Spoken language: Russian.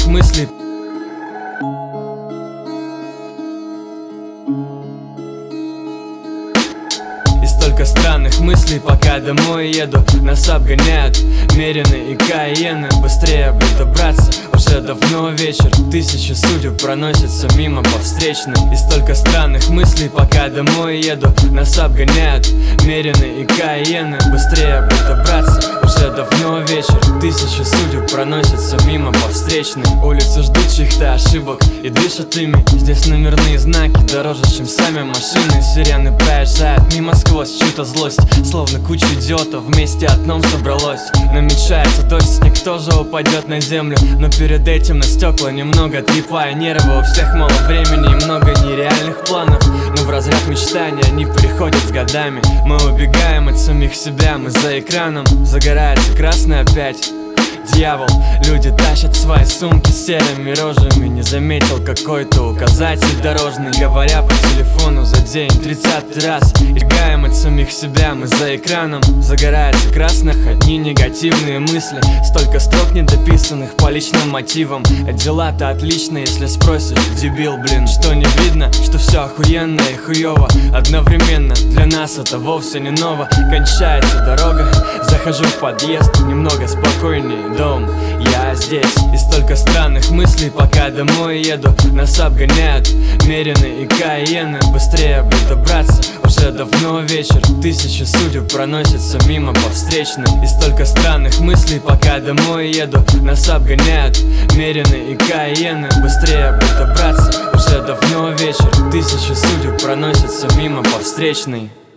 мыслей. И столько странных мыслей, пока домой еду. Нас обгоняют Мерины и Каены. Быстрее бы добраться, уже давно вечер. Тысячи судеб проносятся мимо по встречной. И столько странных мыслей, пока домой еду. Нас обгоняют Мерины и Каены. Быстрее бы добраться, уже давно вечер. Тысячи судеб проносятся мимо по встречной. Улицы ждут чьих-то ошибок и дышат ими. Здесь номерные знаки дороже, чем сами машины. Сирены проезжают мимо сквозь чью-то злость, словно куча идиотов вместе одном собралось. Намечается дождь, снег тоже упадет на землю, но перед этим на стекла немного трепая нервы. У всех мало времени и много нереальных планов, но в разряд мечтаний они переходят с годами. Мы убегаем от самих себя, мы за экраном. Загорается красный опять дьявол. Люди тащат свои сумки с серыми рожами. Не заметил какой-то указатель дорожный, говоря по телефону за день 30 раз. Убегаем от самих себя, мы за экраном. Загорается красных, одни негативные мысли. Столько строк недописанных по личным мотивам. А дела-то отличные, если спросишь, дебил, блин. Что не видно, что все охуенно и хуево одновременно. Для нас это вовсе не ново. Кончается дорога, захожу в подъезд, немного спокойнее дом, я здесь. И столько странных мыслей, пока домой еду. Нас обгоняют Мерины и Каены. Быстрее бы добраться, уже давно вечер. Тысячи судеб проносятся мимо по встречной. И столько странных мыслей, пока домой еду. Нас обгоняют Мерины и Каены. Быстрее бы добраться, уже давно вечер. Тысячи судеб проносятся мимо по встречной.